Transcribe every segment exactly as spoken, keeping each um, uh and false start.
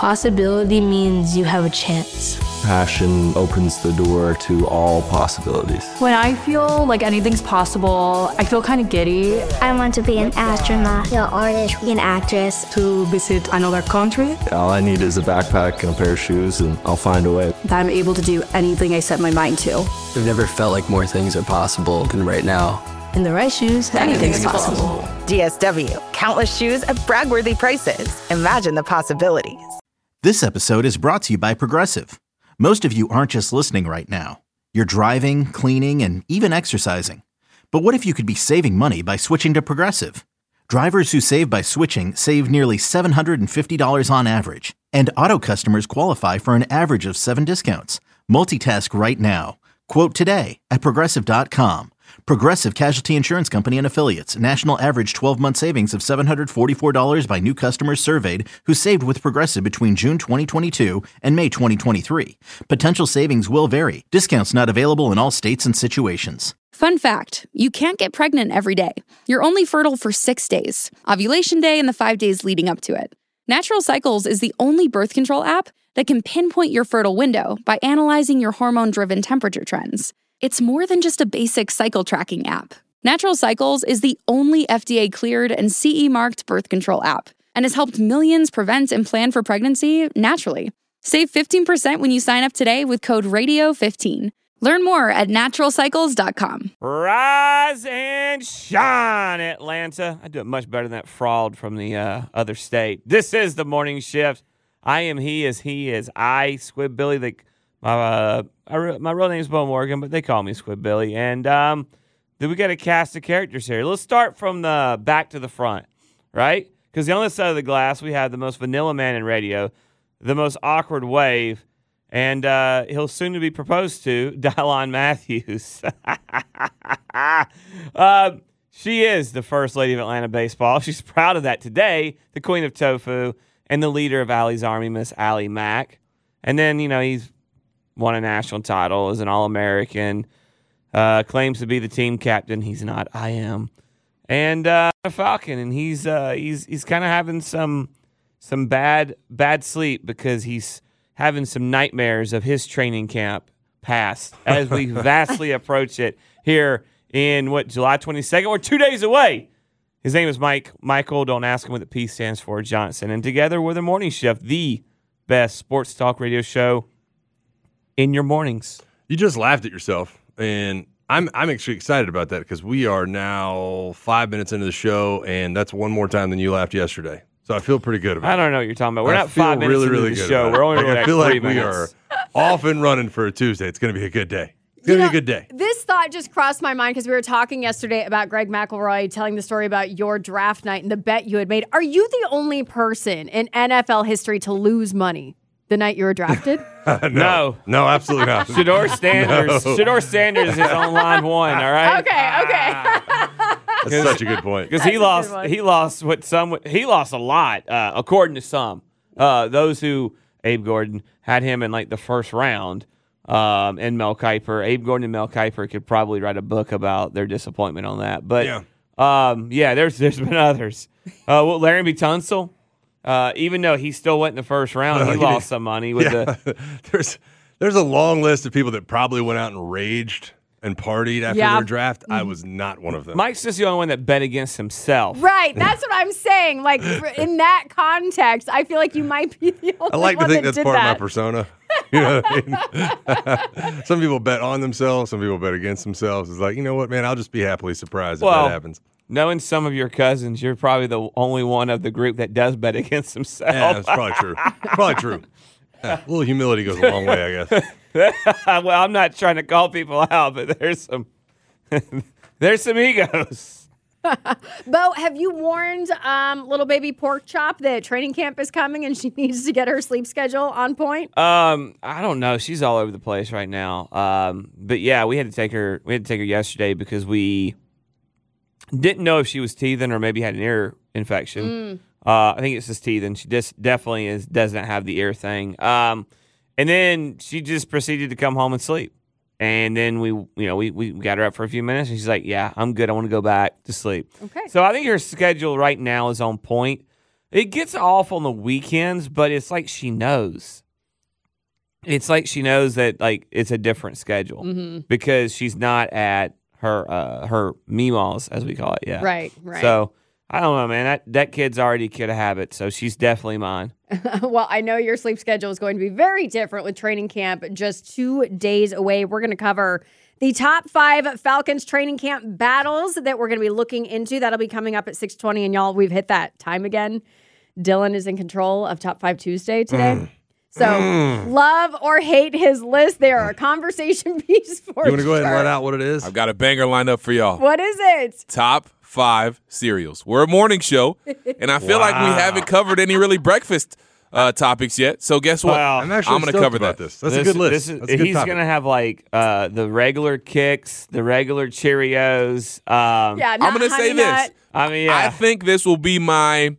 Possibility means you have a chance. Passion opens the door to all possibilities. When I feel like anything's possible, I feel kind of giddy. I want to be an astronaut, an artist, an actress. To visit another country. All I need is a backpack and a pair of shoes, and I'll find a way. That I'm able to do anything I set my mind to. I've never felt like more things are possible than right now. In the right shoes, anything's, anything's possible. possible. D S W. Countless shoes at brag-worthy prices. Imagine the possibilities. This episode is brought to you by Progressive. Most of you aren't just listening right now. You're driving, cleaning, and even exercising. But what if you could be saving money by switching to Progressive? Drivers who save by switching save nearly seven hundred fifty dollars on average. And auto customers qualify for an average of seven discounts. Multitask right now. Quote today at Progressive dot com. Progressive Casualty Insurance Company and Affiliates. National average twelve-month savings of seven hundred forty-four dollars by new customers surveyed who saved with Progressive between June twenty twenty-two and May twenty twenty-three. Potential savings will vary. Discounts not available in all states and situations. Fun fact, you can't get pregnant every day. You're only fertile for six days. Ovulation day and the five days leading up to it. Natural Cycles is the only birth control app that can pinpoint your fertile window by analyzing your hormone-driven temperature trends. It's more than just a basic cycle tracking app. Natural Cycles is the only F D A-cleared and C E-marked birth control app and has helped millions prevent and plan for pregnancy naturally. Save fifteen percent when you sign up today with code radio fifteen. Learn more at natural cycles dot com. Rise and shine, Atlanta. I do it much better than that fraud from the uh, other state. This is the Morning Shift. I am he as he is I, Squid Billy, the... Uh, I, my real name is Bo Morgan, but they call me Squid Billy. And um, then we got a cast of characters here. Let's start from the back to the front, right? Because the other side of the glass, we have the most vanilla man in radio, the most awkward wave, and uh, he'll soon to be proposed to, Dylon Matthews. uh, she is the first lady of Atlanta baseball. She's proud of that today, the queen of tofu, and the leader of Allie's Army, Miss Allie Mack. And then, you know, he's won a national title, is an All-American, uh, claims to be the team captain. He's not. I am. And uh, a Falcon, and he's uh, he's he's kind of having some some bad bad sleep because he's having some nightmares of his training camp past as we vastly approach it here in, what, July twenty-second? We're two days away. His name is Mike. Michael, don't ask him what the P stands for, Johnson. And together we're the Morning Shift, the best sports talk radio show in your mornings. You just laughed at yourself, and I'm I'm actually excited about that because we are now five minutes into the show, and that's one more time than you laughed yesterday. So I feel pretty good about it. I don't know what you're talking about. We're I not five minutes really, into really the good show. We're only like, like I feel three like we minutes. are off and running for a Tuesday. It's going to be a good day. It's going to be a good day. This thought just crossed my mind because we were talking yesterday about Greg McElroy telling the story about your draft night and the bet you had made. Are you the only person in N F L history to lose money the night you were drafted? no, no, no, absolutely not. Shador Sanders. No. Shador Sanders is on line one. All right. Okay. Okay. That's such a good point. Because he lost. He lost what some. He lost a lot, uh, according to some. Uh, those who Abe Gordon had him in like the first round. Um, and Mel Kiper, Abe Gordon and Mel Kiper could probably write a book about their disappointment on that. But yeah, um, yeah there's there's been others. Uh, well, Larry Tunsil. Uh, even though he still went in the first round, he uh, lost some money with yeah. the. there's there's a long list of people that probably went out and raged and partied after yeah. their draft. I was not one of them. Mike's just the only one that bet against himself. Right, that's what I'm saying. Like in that context, I feel like you might be the only. I like one to think that that's did part that. of my persona. You know what I mean? Some people bet on themselves. Some people bet against themselves. It's like, you know what, man? I'll just be happily surprised if well, that happens. Knowing some of your cousins, you're probably the only one of the group that does bet against himself. Yeah, that's probably true. Probably true. Yeah, a little humility goes a long way, I guess. Well, I'm not trying to call people out, but there's some there's some egos. Bo, have you warned um, little baby Pork Chop that training camp is coming and she needs to get her sleep schedule on point? Um, I don't know. She's all over the place right now. Um, but yeah, we had to take her. We had to take her yesterday because we didn't know if she was teething or maybe had an ear infection. Mm. Uh, I think it's just teething. She just definitely is doesn't have the ear thing. Um, and then she just proceeded to come home and sleep. And then we, you know, we, we got her up for a few minutes, and she's like, "Yeah, I'm good. I want to go back to sleep." Okay. So I think her schedule right now is on point. It gets off on the weekends, but it's like she knows. It's like she knows that like it's a different schedule mm-hmm. because she's not at her uh, her Meemaws, as we call it. Yeah, right, right. So I don't know, man. That that kid's already a kid of habit, so she's definitely mine. Well, I know your sleep schedule is going to be very different with training camp just two days away. We're going to cover the top five Falcons training camp battles that we're going to be looking into. That'll be coming up at six twenty, and y'all, we've hit that time again. Dylan is in control of Top five Tuesday today. Mm. So, mm. love or hate his list. They are a conversation piece for You want to go sure. ahead and let out what it is? I've got a banger lined up for y'all. What is it? Top five cereals. We're a morning show, and I feel wow. like we haven't covered any really breakfast uh, topics yet. So guess what? Well, I'm actually I'm going to cover about that. This. That's this, a good list. This is, That's a good he's topic. going to have like uh, the regular Kicks, the regular Cheerios. Um, yeah, I'm going to say this. Nut. I mean, yeah. I think this will be my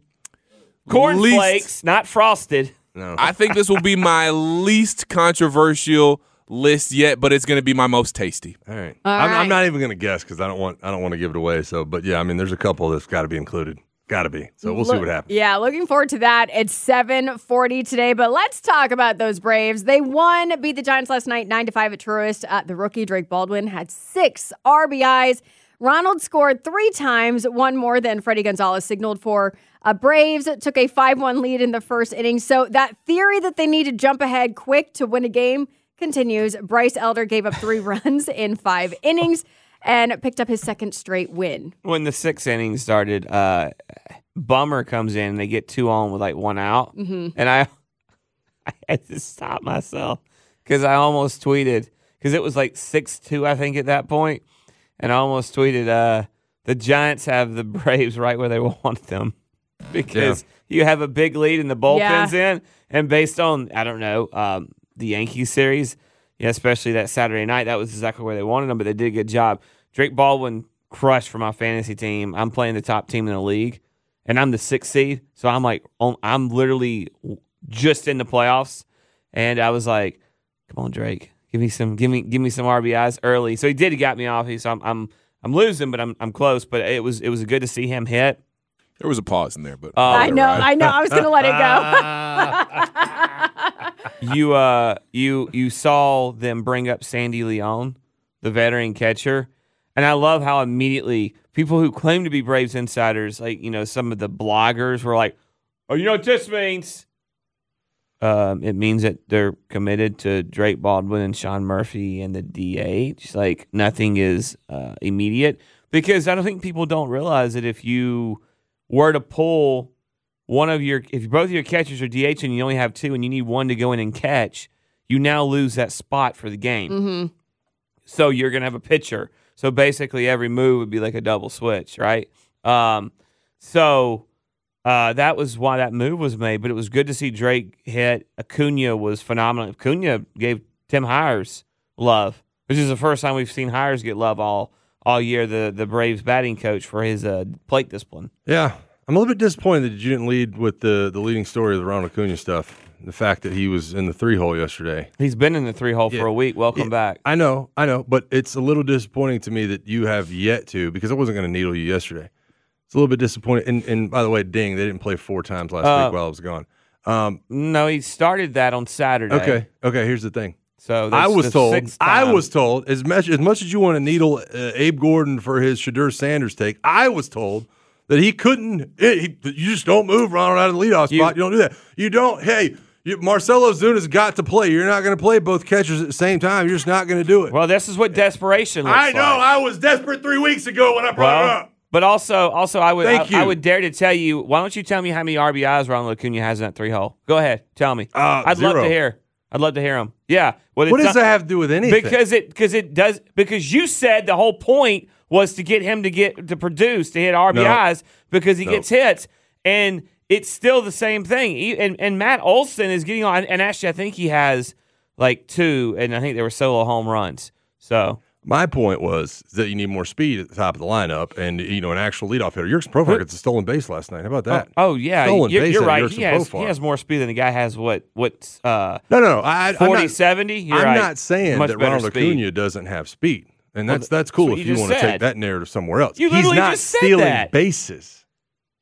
corn least, flakes, not frosted. No. I think this will be my least controversial list yet, but it's going to be my most tasty. All right. All I'm, right. I'm not even going to guess because I don't want I don't want to give it away. So, but yeah, I mean, there's a couple that's got to be included. Got to be. So we'll Look, see what happens. Yeah, looking forward to that. It's seven forty today, but let's talk about those Braves. They won, beat the Giants last night, nine to five at Truist. Uh, the rookie Drake Baldwin had six R B Is. Ronald scored three times, one more than Freddie Gonzalez signaled for. Uh, Braves took a five one lead in the first inning. So that theory that they need to jump ahead quick to win a game continues. Bryce Elder gave up three runs in five innings and picked up his second straight win. When the sixth inning started, uh, Bummer comes in and they get two on with like one out. Mm-hmm. And I, I had to stop myself because I almost tweeted, because it was like six two, I think, at that point. And I almost tweeted, uh, the Giants have the Braves right where they want them. Because yeah. you have a big lead and the bullpen's yeah. in. And based on, I don't know, um, the Yankees series, yeah, especially that Saturday night, that was exactly where they wanted them, but they did a good job. Drake Baldwin crushed for my fantasy team. I'm playing the top team in the league, and I'm the sixth seed. So I'm like, I'm literally just in the playoffs. And I was like, come on, Drake. Give me some, give me, give me some R B Is early. So he did. He got me off. So I'm, I'm, I'm losing, but I'm, I'm close. But it was, it was good to see him hit. There was a pause in there, but uh, I know, right. I know. I was going to let it go. you, uh, you, you saw them bring up Sandy Leon, the veteran catcher, and I love how immediately people who claim to be Braves insiders, like you know, some of the bloggers were like, "Oh, you know what this means." Um, it means that they're committed to Drake Baldwin and Sean Murphy and the D H. Like nothing is uh, immediate because I don't think people don't realize that if you were to pull one of your, if both of your catchers are D H and you only have two and you need one to go in and catch, you now lose that spot for the game. Mm-hmm. So you're going to have a pitcher. So basically every move would be like a double switch, right? Um, so uh, that was why that move was made, but it was good to see Drake hit. Acuna was phenomenal. Acuna gave Tim Hires love, which is the first time we've seen Hires get love all all year, the, the Braves batting coach, for his uh, plate discipline. Yeah. I'm a little bit disappointed that you didn't lead with the, the leading story of the Ronald Acuna stuff. The fact that he was in the three-hole yesterday. He's been in the three-hole yeah. for a week. Welcome yeah. back. I know, I know, but it's a little disappointing to me that you have yet to, because I wasn't going to needle you yesterday. It's a little bit disappointing. And, and by the way, ding, they didn't play four times last uh, week while I was gone. Um, no, he started that on Saturday. Okay, okay, here's the thing. So I was told, I was told, as much, as much as you want to needle uh, Abe Gordon for his Shadur Sanders take, I was told that he couldn't, he, you just don't move Ronald out of the leadoff spot. You, you don't do that. You don't, hey, you, Marcelo Zuna's got to play. You're not going to play both catchers at the same time. You're just not going to do it. Well, this is what desperation looks I know. like. I was desperate three weeks ago when I brought well, it up. But also, also, I would, Thank I, you. I would dare to tell you. Why don't you tell me how many R B Is Ronald Acuna has in that three hole? Go ahead, tell me. Uh, I'd zero. love to hear. I'd love to hear him. Yeah. Well, what it's does not, that have to do with anything? Because it, because it does. Because you said the whole point was to get him to get to produce to hit R B Is no. because he no. gets hits, and it's still the same thing. He, and and Matt Olson is getting on, and actually I think he has like two, and I think they were solo home runs. So. My point was that you need more speed at the top of the lineup and, you know, an actual leadoff hitter. Jurickson Profar gets a stolen base last night. How about that? Oh, oh yeah. Stolen you're, base you're right. Jurickson He has, Profar. he has more speed than the guy has, what, what uh, no, no, no. I, forty, I'm not, seventy? You're I'm right. not saying Much that better Ronald speed. Acuna doesn't have speed. And that's well, that's cool that's if you you want to said. take that narrative somewhere else. You He's literally not just said stealing that. bases.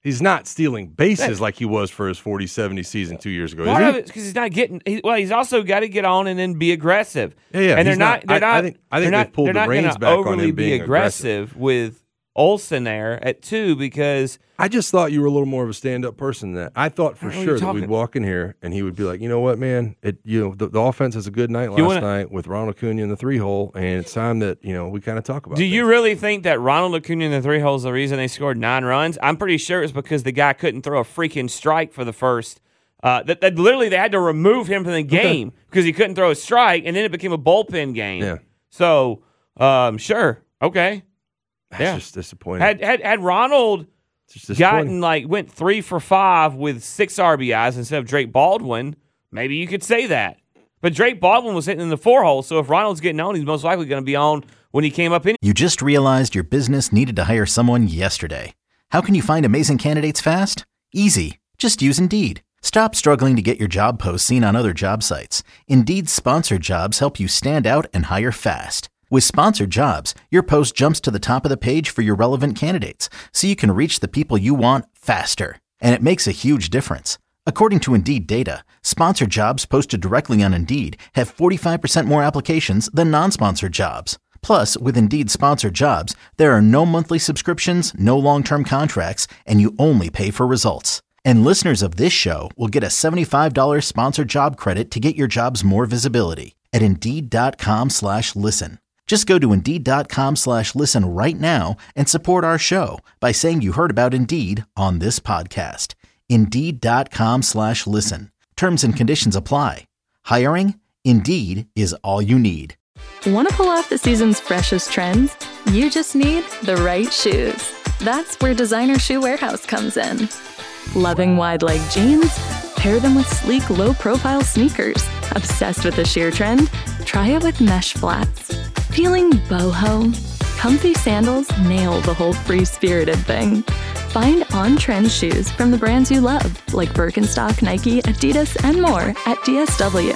He's not stealing bases like he was for his forty seventy season two years ago. Part is of he? it's because he's not getting. He, well, he's also got to get on and then be aggressive. Yeah, yeah. And they're he's not, They're I, not. I think. I think they're they've not, pulled they're the not reins gonna back overly on him be being aggressive, aggressive with Olsen there at two because I just thought you were a little more of a stand-up person than that. I thought for sure that we'd walk in here and he would be like, you know what, man, it you know the, the offense has a good night last wanna, night with Ronald Acuna in the three hole, and it's time that you know we kind of talk about. Do things. you really think that Ronald Acuna in the three hole is the reason they scored nine runs? I'm pretty sure it's because the guy couldn't throw a freaking strike for the first. Uh, that, that literally they had to remove him from the game okay. because he couldn't throw a strike, and then it became a bullpen game. Yeah. So, um, sure, okay. That's yeah. just disappointing. Had had had Ronald gotten like went three for five with six R B Is instead of Drake Baldwin, maybe you could say that. But Drake Baldwin was hitting in the four hole, so if Ronald's getting on, he's most likely going to be on when he came up in. You just realized your business needed to hire someone yesterday. How can you find amazing candidates fast? Easy. Just use Indeed. Stop struggling to get your job posts seen on other job sites. Indeed's sponsored jobs help you stand out and hire fast. With sponsored jobs, your post jumps to the top of the page for your relevant candidates, so you can reach the people you want faster. And it makes a huge difference. According to Indeed data, sponsored jobs posted directly on Indeed have forty-five percent more applications than non-sponsored jobs. Plus, with Indeed sponsored jobs, there are no monthly subscriptions, no long-term contracts, and you only pay for results. And listeners of this show will get a seventy-five dollars sponsored job credit to get your jobs more visibility at Indeed.com slash listen. Just go to Indeed.com slash listen right now and support our show by saying you heard about Indeed on this podcast. Indeed.com slash listen. Terms and conditions apply. Hiring? Indeed is all you need. Want to pull off the season's freshest trends? You just need the right shoes. That's where Designer Shoe Warehouse comes in. Loving wide leg jeans? Pair them with sleek, low-profile sneakers. Obsessed with the sheer trend? Try it with mesh flats. Feeling boho? Comfy sandals nail the whole free-spirited thing. Find on-trend shoes from the brands you love, like Birkenstock, Nike, Adidas, and more at D S W.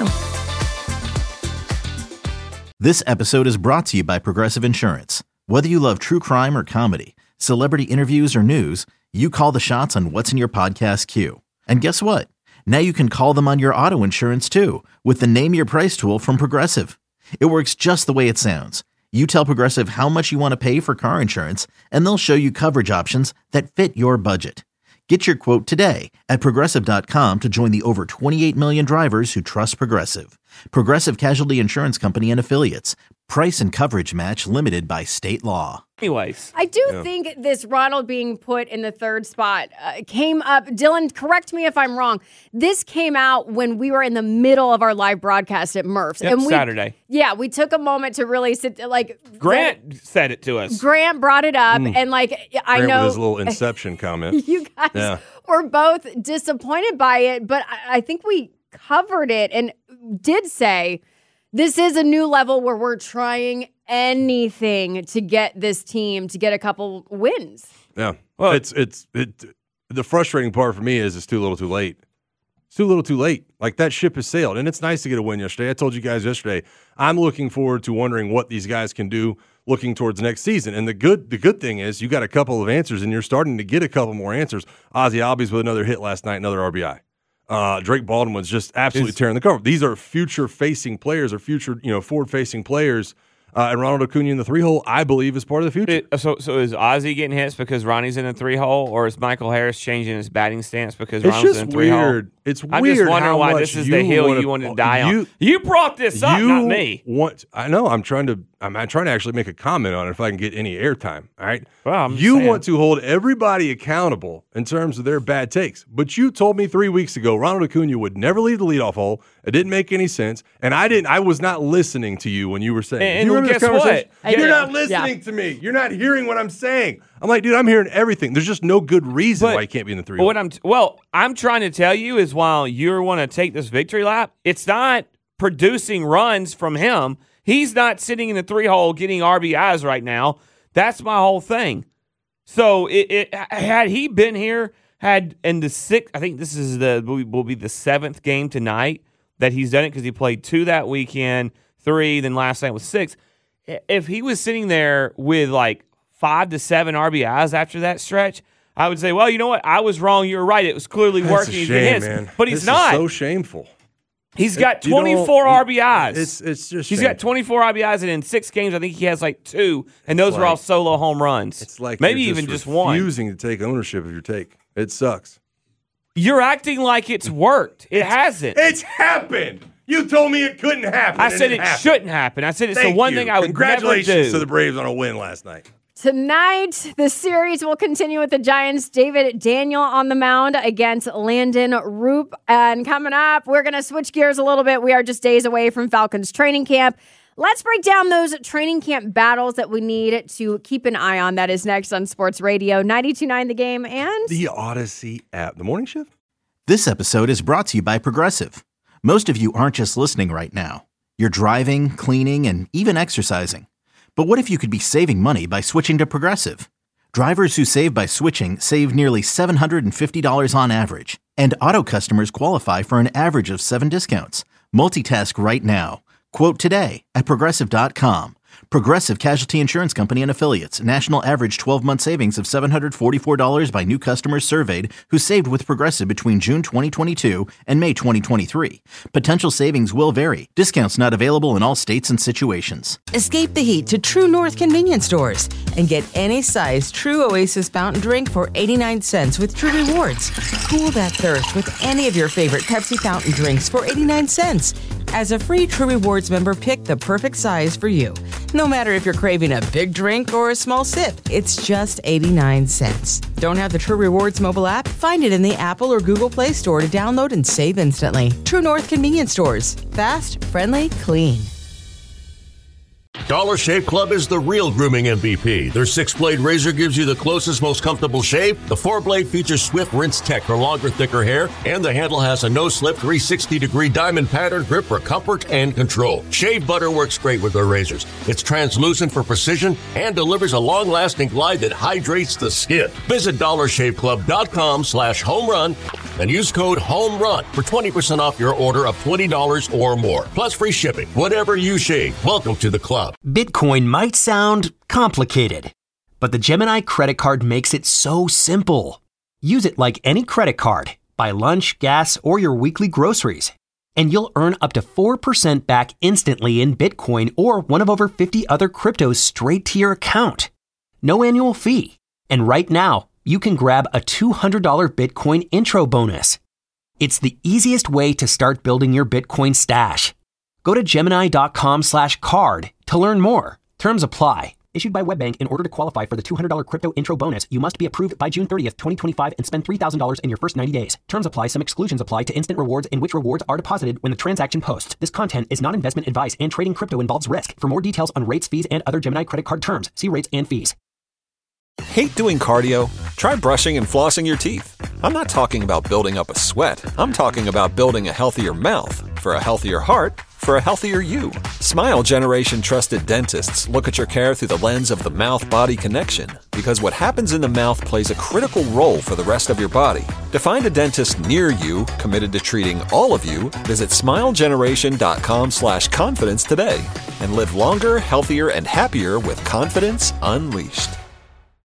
This episode is brought to you by Progressive Insurance. Whether you love true crime or comedy, celebrity interviews or news, you call the shots on what's in your podcast queue. And guess what? Now you can call them on your auto insurance too with the Name Your Price tool from Progressive. It works just the way it sounds. You tell Progressive how much you want to pay for car insurance, and they'll show you coverage options that fit your budget. Get your quote today at Progressive dot com to join the over twenty-eight million drivers who trust Progressive. Progressive Casualty Insurance Company and Affiliates. Price and coverage match limited by state law. Anyways. I do Yeah. think this Ronald being put in the third spot uh, came up. Dylan, correct me if I'm wrong. This came out when we were in the middle of our live broadcast at Murph's. Yep, and we, Saturday. Yeah, we took a moment to really sit, like. Grant said it to us. Grant brought it up, Mm. and like, I Grant know. with his little Inception comment. You guys Yeah. were both disappointed by it, but I, I think we covered it and did say this is a new level where we're trying anything to get this team to get a couple wins. Yeah. Well, it's it's it. The frustrating part for me is it's too little, too late. It's too little, too late. Like that ship has sailed, and it's nice to get a win yesterday. I told you guys yesterday. I'm looking forward to wondering what these guys can do looking towards next season. And the good the good thing is you got a couple of answers, and you're starting to get a couple more answers. Ozzie Albies with another hit last night, another R B I. Uh, Drake Baldwin was just absolutely tearing the cover. These are future-facing players, or future, you know, forward-facing players. Uh, and Ronald Acuna in the three hole, I believe, is part of the future. It, so, so is Ozzie getting hits because Ronnie's in the three hole, or is Michael Harris changing his batting stance because It's Ronald's just in the three weird. hole? It's I'm weird just wondering how why much this is the you hill wanna- you wanted to die you- on. You brought this up, you not me. Want, I know. I'm trying to. I'm, I'm trying to actually make a comment on it if I can get any airtime. All right. Well, I'm just you saying. want to hold everybody accountable in terms of their bad takes, but you told me three weeks ago Ronald Acuna would never leave the leadoff hole. It didn't make any sense, and I didn't. I was not listening to you when you were saying. And- Do and you remember guess this conversation? what? You're Yeah. not listening to me. You're not hearing what I'm saying. I'm like, dude, I'm hearing everything. There's just no good reason But why he can't be in the three. What I'm t- well, I'm trying to tell you is while you want to take this victory lap, it's not producing runs from him. He's not sitting in the three hole getting R B Is right now. That's my whole thing. So it, it had he been here, had in the sixth, I think this is the will be, will be the seventh game tonight that he's done it because he played two that weekend, three, then last night was six. If he was sitting there with like five to seven R B Is after that stretch, I would say, well, you know what? I was wrong. You were right. It was clearly That's working. a He's shame, been his. man. But he's this not. Is so shameful. He's got You don't- twenty-four R B Is. It's it's just He's shameful. got twenty-four R B Is, and in six games, I think he has like two, and those It's are all like- solo home runs. It's like maybe you're even just just one. refusing to take ownership of your take. It sucks. You're acting like it's worked. It hasn't. It's happened. You told me it couldn't happen. I and said it happened. shouldn't happen. I said it's Thank the one you. thing I would never Congratulations do. to the Braves on a win last night. Tonight, the series will continue with the Giants. David Daniel on the mound against Landon Roop. And coming up, we're going to switch gears a little bit. We are just days away from Falcons training camp. Let's break down those training camp battles that we need to keep an eye on. That is next on Sports Radio ninety-two point nine The Game and the Odyssey app. The Morning Shift? This episode is brought to you by Progressive. Most of you aren't just listening right now. You're driving, cleaning, and even exercising. But what if you could be saving money by switching to Progressive? Drivers who save by switching save nearly seven hundred fifty dollars on average. And auto customers qualify for an average of seven discounts. Multitask right now. Quote today at Progressive dot com. Progressive Casualty Insurance Company and Affiliates. National average twelve-month savings of seven hundred forty-four dollars by new customers surveyed who saved with Progressive between June twenty twenty-two and May twenty twenty-three. Potential savings will vary. Discounts not available in all states and situations. Escape the heat to True North convenience stores and get any size True Oasis fountain drink for eighty-nine cents with True Rewards. Cool that thirst with any of your favorite Pepsi fountain drinks for eighty-nine cents. As a free True Rewards member, pick the perfect size for you. No matter if you're craving a big drink or a small sip, it's just eighty-nine cents. Don't have the True Rewards mobile app? Find it in the Apple or Google Play Store to download and save instantly. True North convenience stores. Fast, friendly, clean. Dollar Shave Club is the real grooming M V P. Their six-blade razor gives you the closest, most comfortable shave. The four-blade features swift rinse tech for longer, thicker hair. And the handle has a no-slip three hundred sixty degree diamond pattern grip for comfort and control. Shave butter works great with their razors. It's translucent for precision and delivers a long-lasting glide that hydrates the skin. Visit dollar shave club dot com slash home run and use code HOMERUN for twenty percent off your order of twenty dollars or more. Plus free shipping. Whatever you shave, welcome to the club. Bitcoin might sound complicated, but the Gemini credit card makes it so simple. Use it like any credit card. Buy lunch, gas, or your weekly groceries. And you'll earn up to four percent back instantly in Bitcoin or one of over fifty other cryptos straight to your account. No annual fee. And right now, you can grab a two hundred dollars Bitcoin intro bonus. It's the easiest way to start building your Bitcoin stash. Go to Gemini.com slash card to learn more. Terms apply. Issued by WebBank. In order to qualify for the two hundred dollars crypto intro bonus, you must be approved by June thirtieth, twenty twenty-five and spend three thousand dollars in your first ninety days. Terms apply. Some exclusions apply to instant rewards in which rewards are deposited when the transaction posts. This content is not investment advice and trading crypto involves risk. For more details on rates, fees, and other Gemini credit card terms, see rates and fees. Hate doing cardio? Try brushing and flossing your teeth. I'm not talking about building up a sweat. I'm talking about building a healthier mouth. For a healthier heart, for a healthier you. Smile Generation trusted dentists look at your care through the lens of the mouth-body connection, because what happens in the mouth plays a critical role for the rest of your body. To find a dentist near you committed to treating all of you, visit smilegeneration.com slash confidence today and live longer, healthier, and happier with confidence unleashed.